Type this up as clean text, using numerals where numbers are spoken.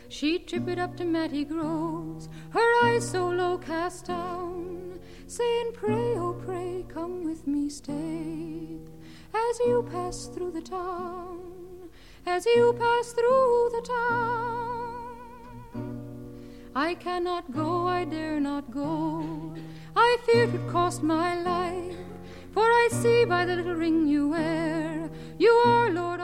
She tripped up to Mattie Groves, her eyes so low cast down, saying, pray, oh pray, come with me, stay, as you pass through the town, as you pass through the town. I cannot go, I dare not go, I fear 'twould cost my life, for I see by the little ring you wear, you are Lord